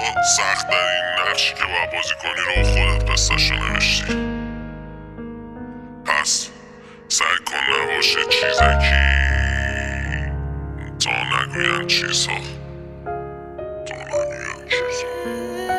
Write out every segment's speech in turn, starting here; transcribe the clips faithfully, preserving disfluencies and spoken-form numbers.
آقا سخت در این نقشی که باید بازی کنی رو خودت قصه‌شو نوشتی، پس سعی کن نباشه چیزکی تا نگوین چیزها تا نگوین چیزها.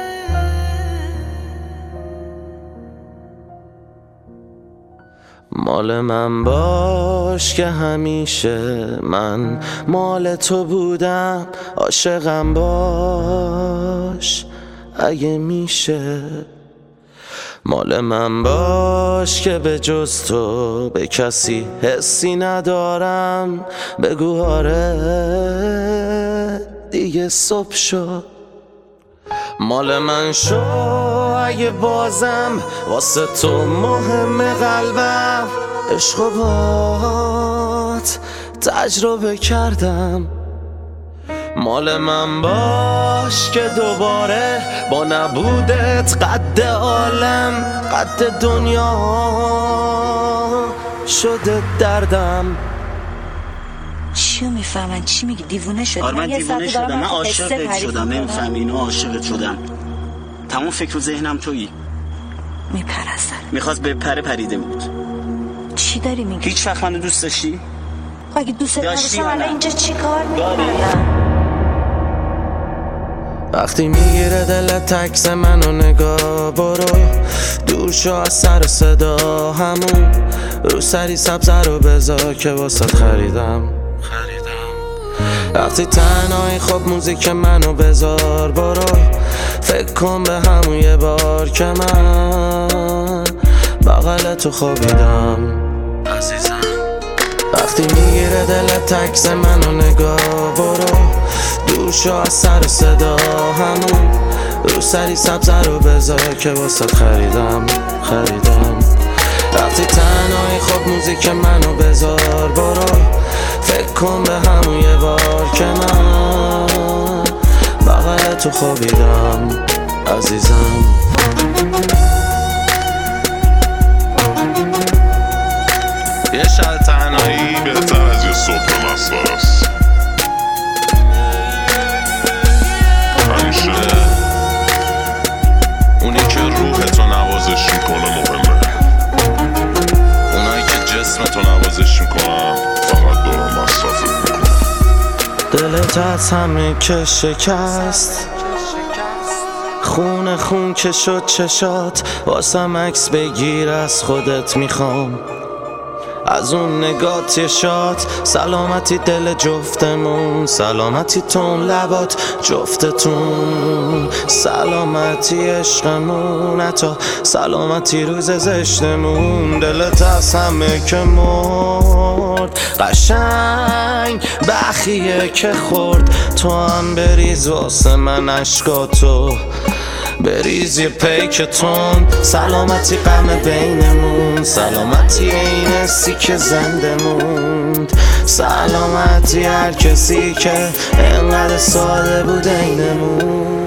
مال من باش که همیشه من مال تو بودم، عاشقم باش اگه میشه. مال من باش که به جز تو به کسی حسی ندارم، بگو آره دیگه صبح شد. مال من شو اگه بازم واسه تو مهم قلبم، عشق و بات تجربه کردم. مال من باش که دوباره با نبودت قد عالم قد دنیا شده دردم. چیو میفهمن؟ چی میگی؟ دیوونه شدی؟ آره من دیوونه شدم، من عاشقت شدم، نمیفهمی اینو؟ عاشقت شدم، تمام فکر و ذهنم تویی. میپرستن میخواست به پره پریده بود. چی داری میگی؟ هیچ وقت منو دوست داشتی؟ اگه دوست نداشتم الان اینجا چی کار میکردم؟ وقتی میگیره دلت تکس منو نگاه، برو دور شو از سر صدا، همون رو سری سبزه رو بذار که واسه خریدم خریدم وقتی تنهایی خب موزیک منو بذار، برو فکر کن به همون یه بار که من بغل تو خوابیدم عزیزم. وقتی میگیره دلت تکس منو نگاه، برو دور شو از سر صدا، همون رو سری سبزه رو بذار که واسه خریدم خریدم وقتی تنهایی خب موزیک منو بذار، برو فکر کن به همون یه بار که من بغل تو خوابیدم عزیزم. یه شب تنهایی بهتر از یه صبح مسخره است. همیشه اونی که روحتو نوازش میکنه مهمه، اونایی که جسمتو نوازش میکنن فقط دوران مصرفت میکنن. دلت از همه که شکست، خون خون که شد چشات، واسم عکس بگیر از خودت میخوام، از اون نگات یه شات. سلامتی دل جفتمون، سلامتی تون لبات جفتتون، سلامتی عشقمون، حتی سلامتی روز زشتمون. دلت از همه که مرد قشنگ بخیه که خورد، تو هم بریز واسه من عشقاتو، بریز یه پیکتون. سلامتی غم بینمون، سلامتی این حسی که زنده موند، سلامتی هر کسی که انقدر ساده بود اینمون.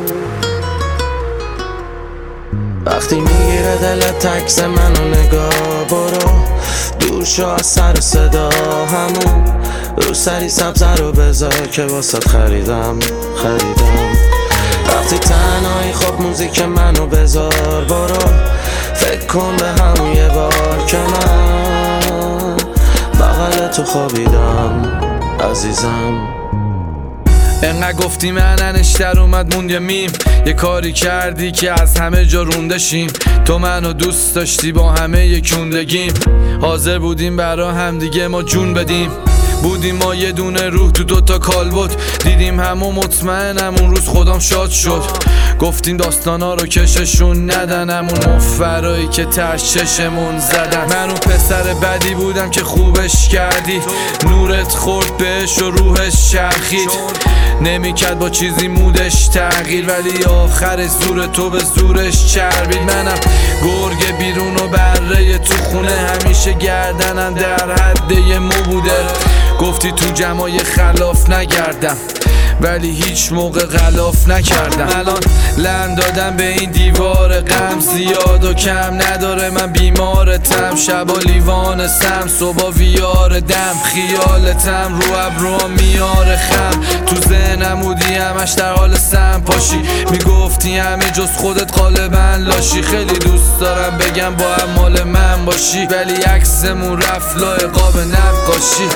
وقتی میگیره دلت تکس منو نگاه، برو دور شو از سر صدا، همون رو سری سبزه رو بذار که واسه خریدم خریدم وقتی تنهایی خب موزیک منو بذار، برو فکر کن به همون یه بار که من بغل تو خوابیدم عزیزم. انقدر گفتی من انشتر اومد موند یه میم، یه کاری کردی که از همه جا رونده شیم. تو منو دوست داشتی با همه یکوندگیم، حاضر بودیم برا هم دیگه ما جون بدیم. بودیم ما یه دونه روح تو دوتا کالبد، دیدیم همو مطمئنم اون روز خودم شاد شد. گفتیم داستانا رو کششون ندن، همون مفرایی که تش چشمون زدن. من اون پسر بدی بودم که خوبش کردی، نورت خورد بهش و روحش چرخید. نمیکرد با چیزی مودش تغییر، ولی آخر زور تو به زورش چربید. منم گرگ بیرون و بره تو خونه، همیشه گردنم در حد یه مو بوده. گفتی تو جمعای خلاف نگردم، ولی هیچ موقع غلاف نکردم. الان لم دادم به این دیوار غم، زیاد و کم نداره من بیمارتم. شبا لیوان سم، صبح ویار دم، خیالتم رو ابروام میاره خم. تو ذهنم بودی همش در حال سم پاشی، میگفتی همه جز خودت غالبا لاشی. خیلی دوست دارم بگم با هم مال من باشی، ولی عکسمون رفت لای قاب نقاشی.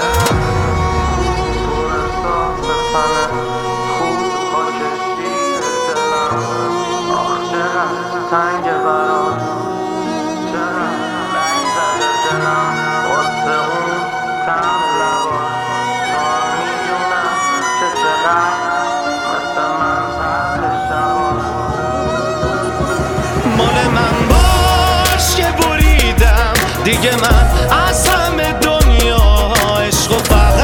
مال من باش که بریدم دیگه من از همه دنیا عشق و فقط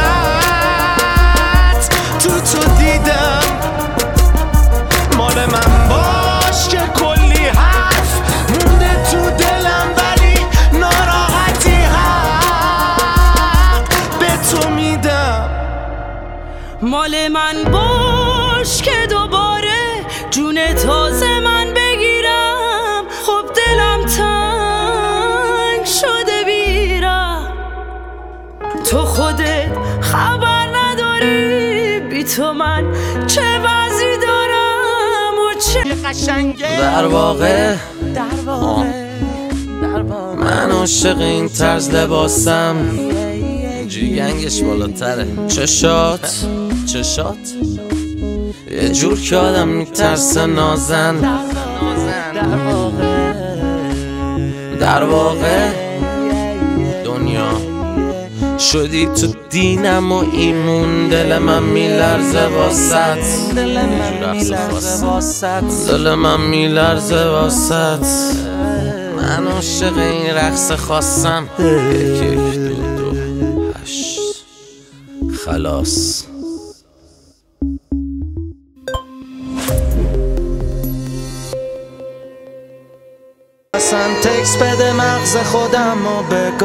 تو تو دیدم. مال من باش که کلی حرف مونده تو دلم، ولی ناراحتی حق به تو میدم. مال من باش که دوباره جون تازه من بگیرم. خب دلم تنگ شده بیرم، تو خودت خبر نداری بی تو من چه وضعی دارم و چه قشنگه. در واقع در واقع من عاشق این طرز لباسم، جیگنگش بالاتره. چشات چشات یه جور که آدم میترسه نازن. در واقع دنیا شدی تو دینم و ایمون، دل من میلرزه واسط، دل من میلرزه واسط. من عاشق این رقص خواستم. یک یک دو دو هشت خلاص. اصلا تکس بده مغز خودم و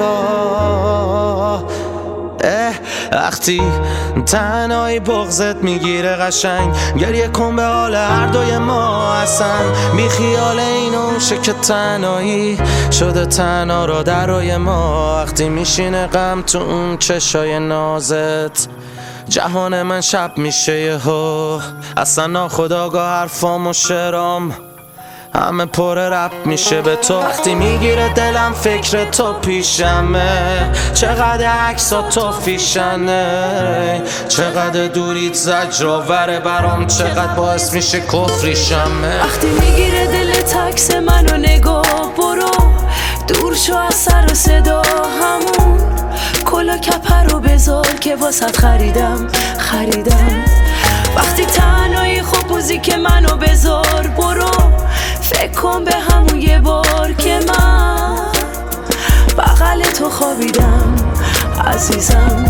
بگاه اه وقتی تنهایی بغضت میگیره قشنگ، گریه کن به حال هر دوی ما. اصلا بی خیال اینو شه که تنهایی شده تنها را در روی ما. وقتی میشینه غم تو اون چشای نازت، جهان من شب میشه یهو. اصلا ناخودآگاه حرفام و شعرام همه پر رپ میشه به تو. وقتی میگیره دلم فکر تو پیشمه، چقدر عکسا تو فیشنه، چقدر دوریت زجرآوره برام، چقدر باعث میشه کفریشمه. وقتی میگیره دلت عکس منو نگاه، برو دور شو از سر و صدا همون. کلا کپر رو بذار که واسط خریدم خریدم. وقتی تنهایی خب موزیک منو بذار، برو فکر کن به همون یه بار که من بغل تو خوابیدم عزیزم.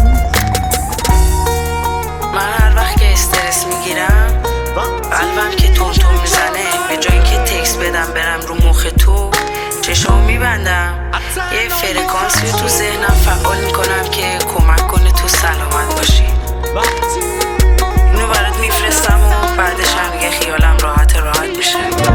من هر وقت که استرس میگیرم قلبم که تون تون میزنه، به جایی که تکس بدم برم رو مخ تو چشام میبندم. یه فرکانسی رو تو ذهنم فعال میکنم که کمک کنه تو سلامت باشی. اینو برات میفرستم و بعدش هم دیگه خیالم راحت راحت میشه.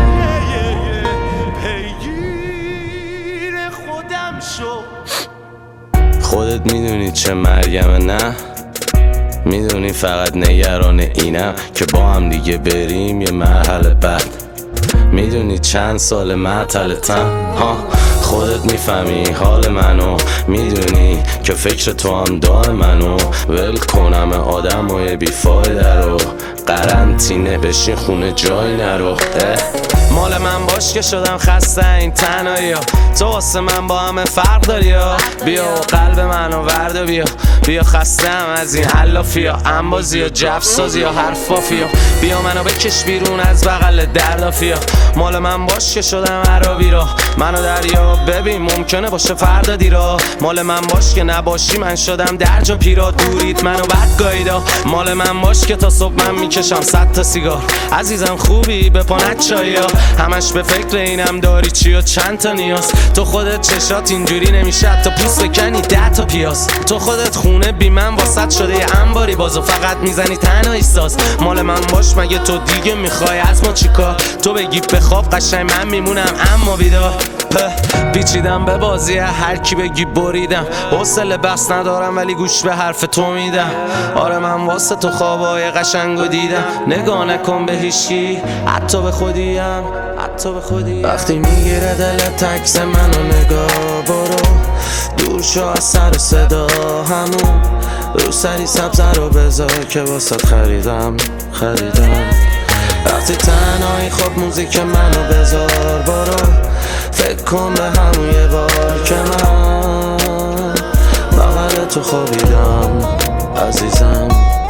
خودت میدونی چه مرگمه نه؟ میدونی فقط نگران اینم که با هم دیگه بریم یه مرحله بعد. میدونی چند سال معطلتم ها، خودت میفهمی حال منو، میدونی که فکر تو هم دار منو. ول کنم آدم و یه بیفایده رو، قرنطینه بشین خونه جای نرو. مال من باش که شدم خسته این تنهایی ها، تو واسه من با همه فرق داری ها. بیا و قلب منو ورد بیا، بیا خستم از این حلافی ها، انبازی ها، جفسازی ها، حرفافی ها. بیا منو بکش بیرون از بغل دردافی ها. مال من باش که شدم عربی را، منو دریا ببین ممکنه باشه فردا دیرا. مال من باش که نباشی من شدم درج و پیرا، دوریت منو بد گاییدا. مال من باش که تا صبح من میکشم صد تا سیگار. عزیزم خوبی به پانت چایی ها، همش به فکر اینم داری چی و چند تا نیاز. تو خودت چشات اینجوری نمیشه حتی پوست بکنی ده تا پیاز. تو خودت خونه بی من واسط شده یه انباری بازو فقط میزنی تنهایی ساز. مال من باش مگه تو دیگه میخوای از ما چیکار؟ تو بگی بخواب قشنگ من میمونم اما بیدار. پیچیدم به بازی هر کی بگی بریدم. حوصله بس ندارم ولی گوش به حرف تو میدم. آره من واسه تو خوابای قشنگو دیدم. نگاه نکن به هیچکی حتی به خودیم حتی به خودیم. وقتی میگیره دلت عکس منو نگاه برو دور شو از سر و صدا همون رو سری سبزه رو بذار که واسه خریدم خریدم. وقتی تنهایی خب موزیک منو بذار برو فکر کن به همون یه بار که من بغل تو خوابیدم عزیزم.